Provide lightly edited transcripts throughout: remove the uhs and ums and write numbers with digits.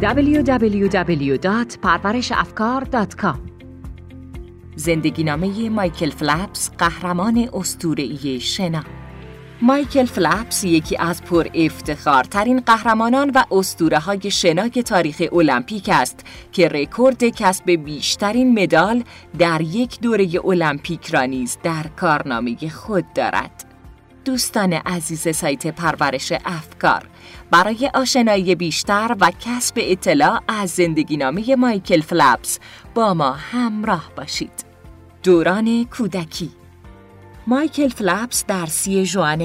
www.parvarishafkar.com. زندگینامه مایکل فلپس، قهرمان اسطوره‌ای شنا. مایکل فلپس یکی از پر افتخارترین قهرمانان و اسطوره‌های شنای تاریخ المپیک است که رکورد کسب بیشترین مدال در یک دوره المپیک را نیز در کارنامه خود دارد. دوستان عزیز سایت پرورش افکار، برای آشنایی بیشتر و کسب اطلاع از زندگینامه مایکل فلپس با ما همراه باشید. دوران کودکی. مایکل فلپس در 30 ژوئن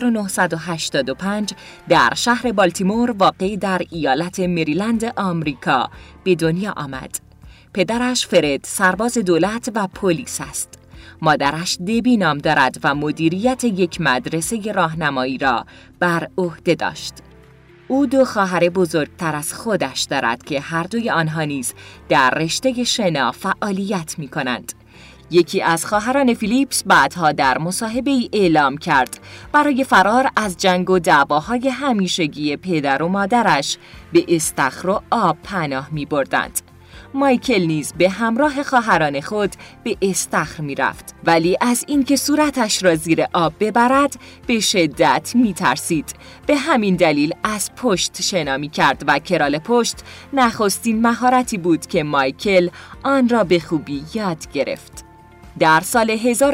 1985 در شهر بالتیمور واقع در ایالت مریلند آمریکا به دنیا آمد. پدرش فرد سرباز دولت و پلیس است. مادرش دبی نام دارد و مدیریت یک مدرسه راهنمایی را بر عهده داشت. او 2 خواهر بزرگتر از خودش دارد که هر دوی آنها نیز در رشته شنا فعالیت می کنند. یکی از خواهران فیلیپس بعدها در مصاحبه‌ای اعلام کرد برای فرار از جنگ و دعواهای همیشگی پدر و مادرش به استخر و آب پناه می بردند. مایکل نیز به همراه خواهران خود به استخر می رفت، ولی از اینکه صورتش را زیر آب ببرد به شدت می ترسید. به همین دلیل از پشت شنا می کرد و کرال پشت نخستین مهارتی بود که مایکل آن را به خوبی یاد گرفت. در سال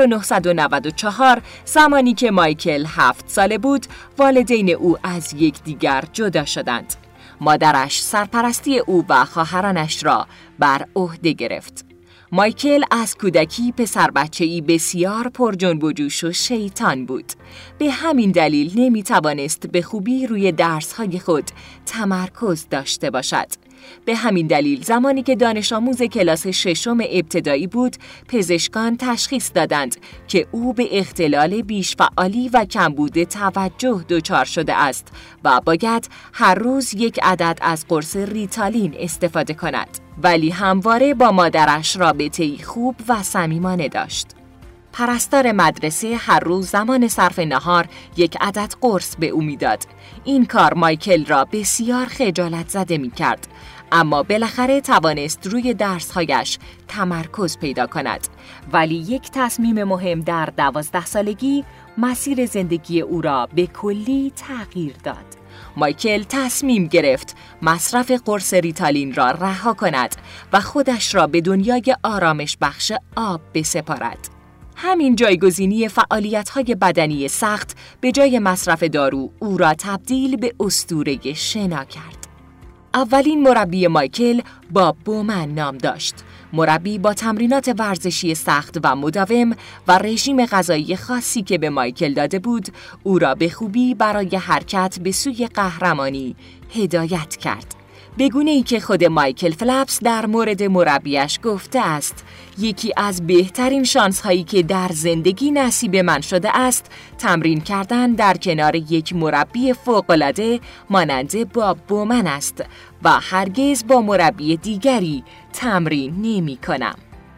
1994 زمانی که مایکل 7 ساله بود، والدین او از یکدیگر جدا شدند. مادرش سرپرستی او و خواهرانش را بر عهده گرفت. مایکل از کودکی پسر بچه‌ای بسیار پرجنب و جوش و شیطان بود. به همین دلیل نمی‌توانست به خوبی روی درس‌های خود تمرکز داشته باشد. به همین دلیل زمانی که دانش آموز کلاس 6 ابتدایی بود، پزشکان تشخیص دادند که او به اختلال بیش‌فعالی و کمبود توجه دچار شده است و باید هر روز 1 عدد از قرص ریتالین استفاده کند. ولی همواره با مادرش رابطه‌ای خوب و صمیمانه داشت. پرستار مدرسه هر روز زمان صرف نهار 1 عدد قرص به او میداد. این کار مایکل را بسیار خجالت زده می کرد، اما بالاخره توانست روی درس‌هایش تمرکز پیدا کند. ولی یک تصمیم مهم در 12 سالگی مسیر زندگی او را به کلی تغییر داد. مایکل تصمیم گرفت مصرف قرص ریتالین را رها کند و خودش را به دنیای آرامش بخش آب بسپارد. همین جایگزینی فعالیت‌های بدنی سخت به جای مصرف دارو او را تبدیل به اسطوره شنا کرد. اولین مربی مایکل باب بومن نام داشت. مربی با تمرینات ورزشی سخت و مداوم و رژیم غذایی خاصی که به مایکل داده بود، او را به خوبی برای حرکت به سوی قهرمانی هدایت کرد. به گونه‌ای که خود مایکل فلپس در مورد مربیش گفته است: یکی از بهترین شانس‌هایی که در زندگی نصیب من شده است تمرین کردن در کنار یک مربی فوق‌العاده مانند باب بومن است و هرگز با مربی دیگری تمرین نمی‌کنم.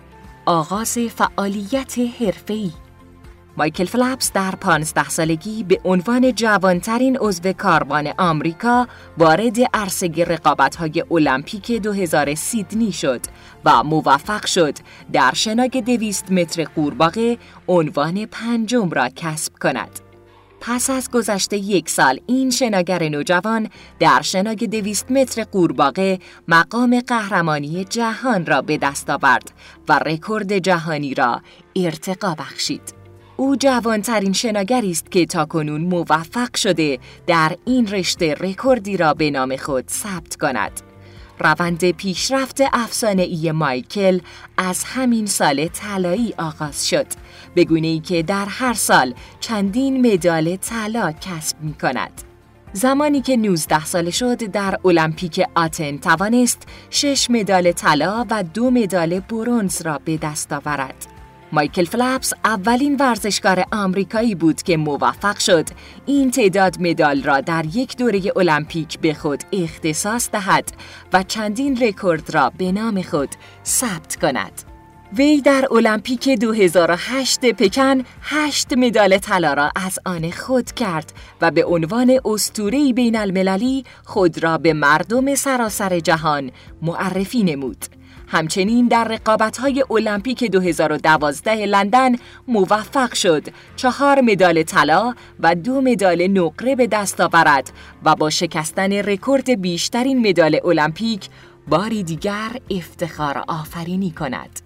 آغاز فعالیت حرفه‌ای. مایکل فلپس در 15 سالگی به عنوان جوانترین عضو کاروان آمریکا وارد عرصه رقابت‌های المپیک 2000 سیدنی شد و موفق شد در شنای 200 متر قورباغه عنوان 5 را کسب کند. پس از گذشت 1 سال این شناگر نوجوان در شنای 200 متر قورباغه مقام قهرمانی جهان را به دست آورد و رکورد جهانی را ارتقا بخشید. او جوانترین شناگری است که تاکنون موفق شده در این رشته رکوردی را به نام خود ثبت کند. روند پیشرفت افسانه‌ای مایکل از همین سال طلایی آغاز شد، به گونه‌ای که در هر سال چندین مدال طلا کسب می‌کند. زمانی که 19 ساله شد در المپیک آتن توانست 6 مدال طلا و 2 مدال برنز را به دست آورد. مایکل فلپس اولین ورزشکار آمریکایی بود که موفق شد این تعداد مدال را در یک دوره المپیک به خود اختصاص دهد و چندین رکورد را به نام خود ثبت کند. وی در المپیک 2008 پکن 8 مدال طلا را از آن خود کرد و به عنوان اسطوره‌ای بین المللی خود را به مردم سراسر جهان معرفی نمود. همچنین در رقابت‌های المپیک 2012 لندن موفق شد 4 مدال طلا و 2 مدال نقره به دست آورد و با شکستن رکورد بیشترین مدال المپیک باری دیگر افتخار آفرینی کند.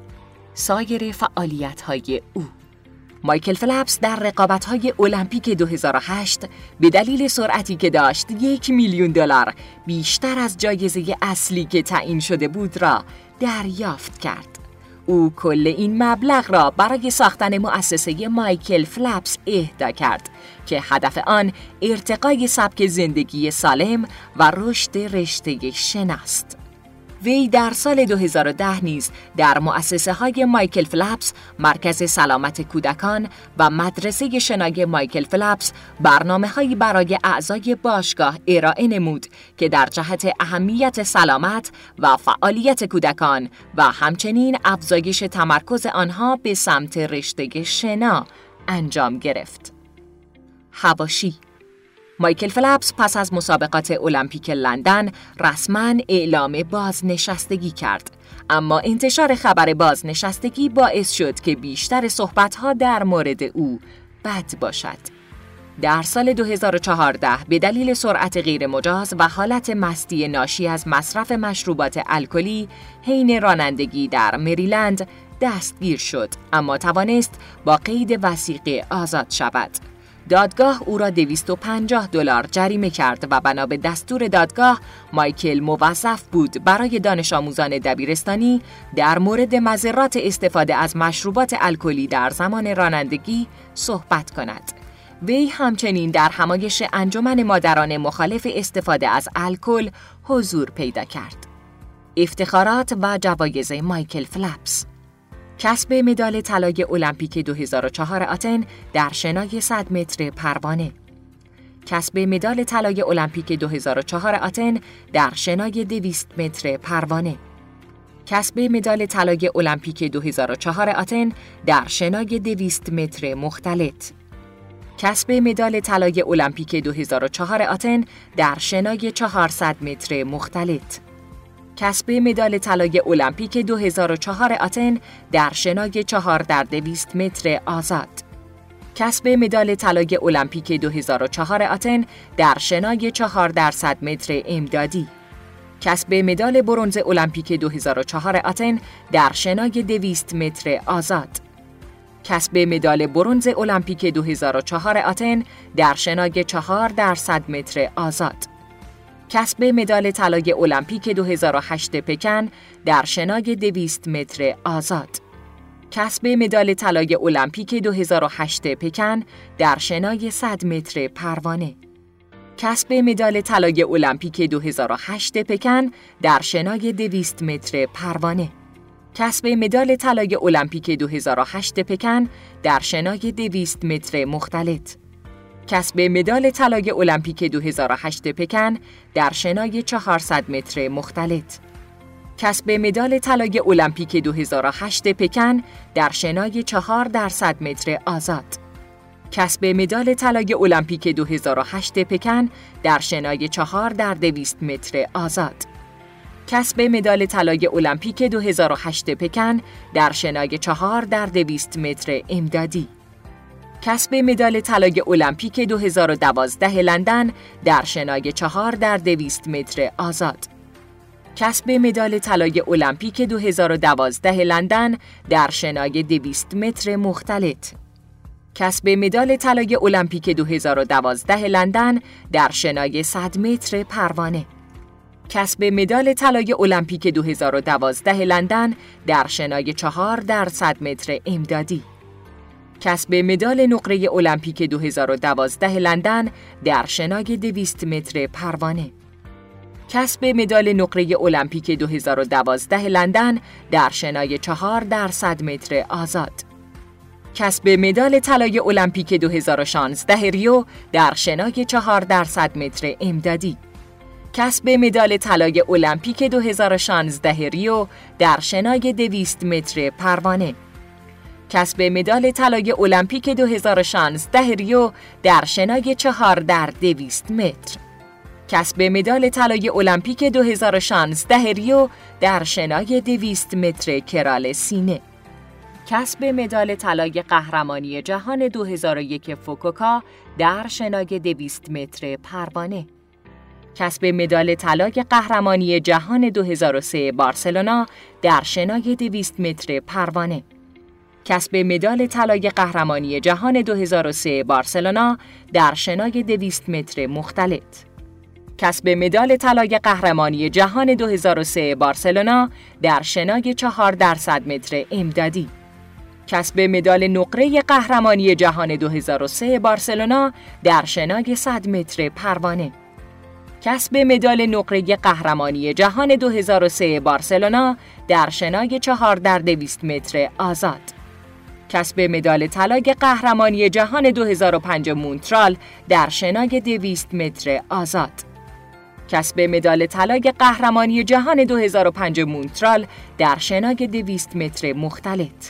سایر فعالیت‌های او: مایکل فلپس در رقابت‌های المپیک 2008 به دلیل سرعتی که داشت $1,000,000 بیشتر از جایزه اصلی که تعیین شده بود را دریافت کرد. او کل این مبلغ را برای ساختن مؤسسه مایکل فلپس اهدا کرد که هدف آن ارتقای سبک زندگی سالم و رشد رشته شنا است. وی در سال 2010 نیز در مؤسسه‌های مایکل فلپس، مرکز سلامت کودکان و مدرسه شنای مایکل فلپس برنامه‌هایی برای اعضای باشگاه ارائه نمود که در جهت اهمیت سلامت و فعالیت کودکان و همچنین افزایش تمرکز آنها به سمت رشته شنا انجام گرفت. حواشی: مایکل فلپس پس از مسابقات المپیک لندن رسما اعلام بازنشستگی کرد، اما انتشار خبر بازنشستگی باعث شد که بیشتر صحبت‌ها در مورد او بد باشد. در سال 2014 به دلیل سرعت غیرمجاز و حالت مستی ناشی از مصرف مشروبات الکلی حین رانندگی در مریلند دستگیر شد، اما توانست با قید وثیقه آزاد شود. دادگاه او را $250 جریمه کرد و بنا به دستور دادگاه مایکل موظف بود برای دانش آموزان دبیرستانی در مورد مضرات استفاده از مشروبات الکلی در زمان رانندگی صحبت کند. وی همچنین در همایش انجمن مادران مخالف استفاده از الکل حضور پیدا کرد. افتخارات و جوایز مایکل فلپس: کسب مدال طلای المپیک 2004 آتن در شنای 100 متر پروانه. کسب مدال طلای المپیک 2004 آتن در شنای 200 متر پروانه. کسب مدال طلای المپیک 2004 آتن در شنای 200 متر مختلط. کسب مدال طلای المپیک 2004 آتن در شنای 400 متر مختلط. کسب مدال طلای المپیک 2004 آتن در شنای 4x200 متر آزاد. کسب مدال طلای المپیک 2004 آتن در شنای 4x100 متر امدادی. کسب مدال برنز المپیک 2004 آتن در شنای 200 متر آزاد. کسب مدال برنز المپیک 2004 آتن در شنای 4x100 متر آزاد. کسب مدال طلای المپیک 2008 پکن در شنای 200 متر آزاد. کسب مدال طلای المپیک 2008 پکن در شنای 100 متر پروانه. کسب مدال طلای المپیک 2008 پکن در شنای 200 متر پروانه. کسب مدال طلای المپیک 2008 پکن در شنای 200 متر مختلط. کسب مدال طلای المپیک 2008 پکن در شنای 400 متر مختلط. کسب مدال طلای المپیک 2008 پکن در شنای 4x100 متر آزاد. کسب مدال طلای المپیک 2008 پکن در شنای 4x200 متر آزاد. کسب مدال طلای المپیک 2008 پکن در شنای 4x200 متر امدادی. کسب مدال طلای المپیک 2012 لندن در شنای 4x200 متر آزاد. کسب مدال طلای المپیک 2012 لندن در شنای 200 متر مختلط. کسب مدال طلای المپیک 2012 لندن در شنای 100 متر پروانه. کسب مدال طلای المپیک 2012 لندن در شنای 4x100 متر امدادی. کسب مدال نقره المپیک 2012 لندن در شنای 200 متر پروانه. کسب مدال نقره المپیک 2012 لندن در شنای 4x100 متر آزاد. کسب مدال طلای المپیک 2016 ریو در شنای 4x100 متر امدادی. کسب مدال طلای المپیک 2016 ریو در شنای 200 متر پروانه. کسب مدال طلای المپیک 2016 ریو در شنای 4 در 200 متر. کسب مدال طلای المپیک 2016 ریو در شنای 200 متر کرال سینه. کسب مدال طلای قهرمانی جهان 2001 فوکوکا در شنای 200 متر پروانه. کسب مدال طلای قهرمانی جهان 2003 بارسلونا در شنای 200 متر پروانه. کسب مدال طلای قهرمانی جهان 2003 بارسلونا در شنای 200 متر مختلط. کسب مدال طلای قهرمانی جهان 2003 بارسلونا در شنای 4 در 100 متر امدادی. کسب مدال نقره قهرمانی جهان 2003 بارسلونا در شنای 100 متر پروانه. کسب مدال نقره قهرمانی جهان 2003 بارسلونا در شنای 4 در 200 متر آزاد. کسب مدال طلای قهرمانی جهان 2005 مونترال در شنای 200 متر آزاد. کسب مدال طلای قهرمانی جهان 2005 مونترال در شنای 200 متر مختلط.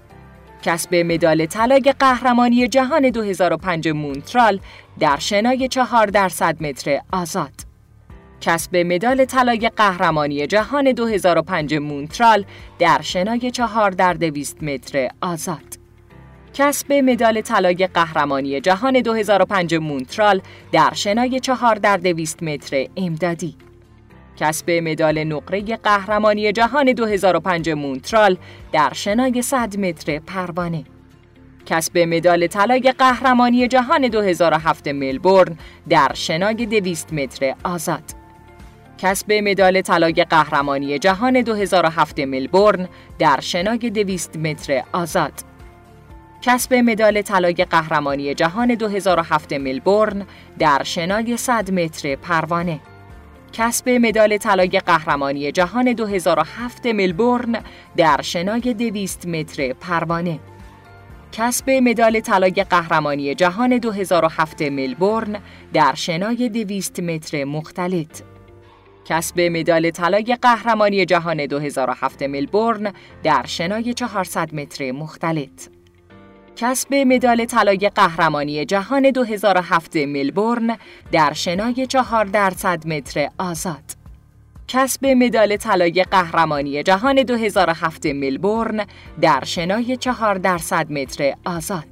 کسب مدال طلای قهرمانی جهان 2005 مونترال در شنای 4 در 100 متر آزاد. کسب مدال طلای قهرمانی جهان 2005 مونترال در شنای 4 در 200 متر آزاد. کسب مدال طلای قهرمانی جهان 2005 مونترال در شنای 4 در 200 متر امدادی. کسب مدال نقره قهرمانی جهان 2005 مونترال در شنای 100 متر پروانه. کسب مدال طلای قهرمانی جهان 2007 ملبورن در شنای 200 متر آزاد. کسب مدال طلای قهرمانی جهان 2007 ملبورن در شنای 200 متر آزاد. کسب مدال طلای قهرمانی جهان 2007 ملبورن در شنای 100 متر پروانه. کسب مدال طلای قهرمانی جهان 2007 ملبورن در شنای 200 متر پروانه. کسب مدال طلای قهرمانی جهان 2007 ملبورن در شنای 200 متر مختلط. کسب مدال طلای قهرمانی جهان 2007 ملبورن در شنای 400 متر مختلط. کسب مدال طلای قهرمانی جهان 2007 ملبورن در شنای 4 در 100 متر آزاد. کسب مدال طلای قهرمانی جهان 2007 ملبورن در شنای 4 در 100 متر آزاد.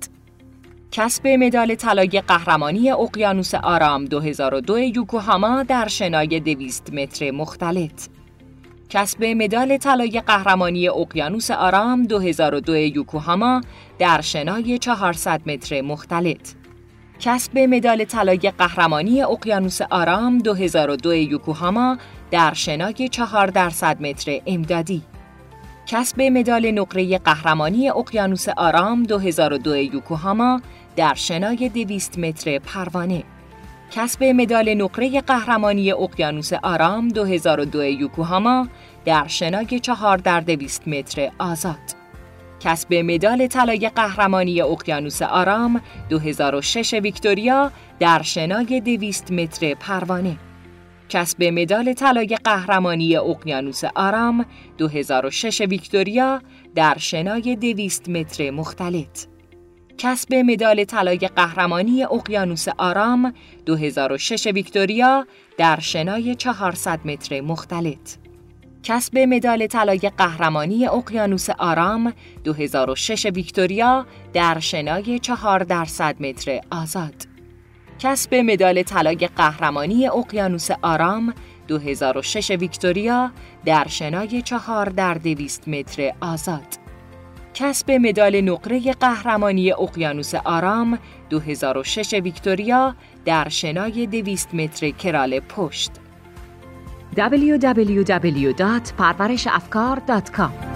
کسب مدال طلای قهرمانی اقیانوس آرام 2002 یوکوهاما در شنای 200 متر مختلط. کسب مدال طلای قهرمانی اقیانوس آرام 2002 یوکوهاما در شنای 400 متر مختلط. کسب مدال طلای قهرمانی اقیانوس آرام 2002 یوکوهاما در شنای 4 در 100 متر امدادی. کسب مدال نقره قهرمانی اقیانوس آرام 2002 یوکوهاما در شنای 200 متر پروانه. کسب مدال نقره قهرمانی اقیانوس آرام 2002 یوکوهاما در شنای 4 در 200 متر آزاد. کسب مدال طلای قهرمانی اقیانوس آرام 2006 ویکتوریا در شنای 200 متر پروانه. کسب مدال طلای قهرمانی اقیانوس آرام 2006 ویکتوریا در شنای 200 متر مختلط. کسب مدال طلای قهرمانی اقیانوس آرام 2006 ویکتوریا در شنای 400 متر مختلط. کسب مدال طلای قهرمانی اقیانوس آرام 2006 ویکتوریا در شنای 4 در 100 متر آزاد. کسب مدال طلای قهرمانی اقیانوس آرام 2006 ویکتوریا در شنای 4 در 200 متر آزاد. کسب مدال نقره قهرمانی اقیانوس آرام 2006 ویکتوریا در شنای 200 متر کرال پشت. www.parvarishafkar.com